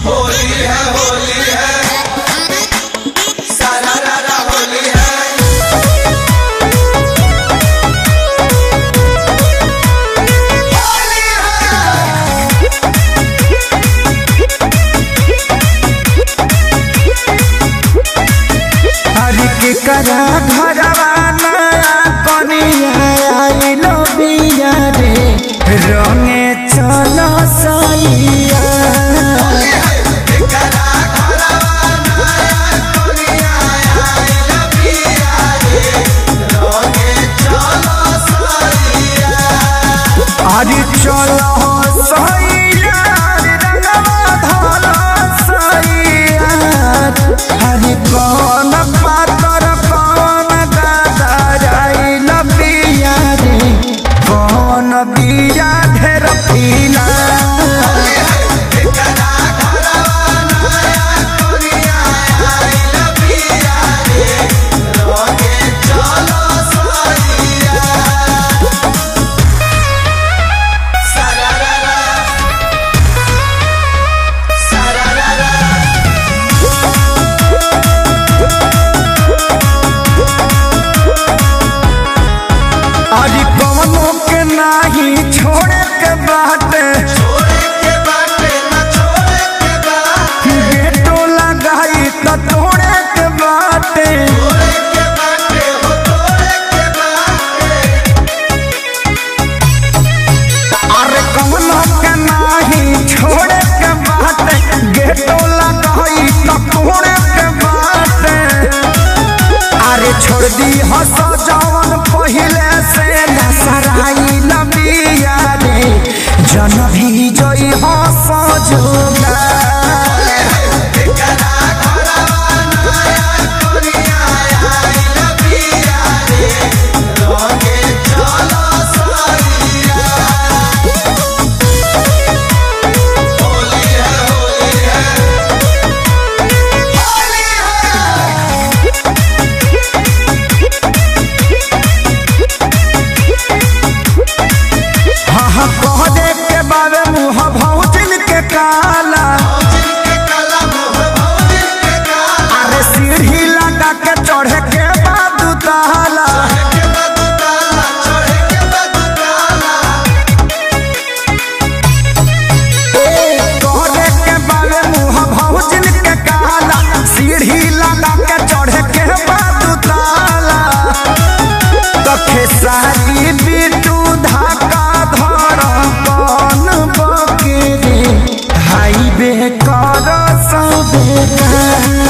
होली है होली है सारा रारा होली है। करा घरवा नया कनिया आइलो बिया रे रंगे चलो सैया अरे चलो सैया रंगवा धलो सैया हरि कौन पातर कौन दादाराइल बिया रे कौन बिया ढेर पीला अरे कौनों के नाही छोड़े के बाटे गेटो लगाई तो तोड़े के बाटे अरे कौनों के नाही छोड़े के बाटे गेटो लगाई तो तोड़े के बाटे अरे छोड़ दी हंस जवन पहिले से नसराई लबिया रे जन भी जोई हंस जोगा काला अरे सीढ़ी लगा के चढ़े के बाद ताला कहने के बारे मुँह भौजिन के काला सीढ़ी लगा के चढ़े के बाद ताला तो खेसारी बिटू धाका धर कौन बके रे हाईवे कर सबे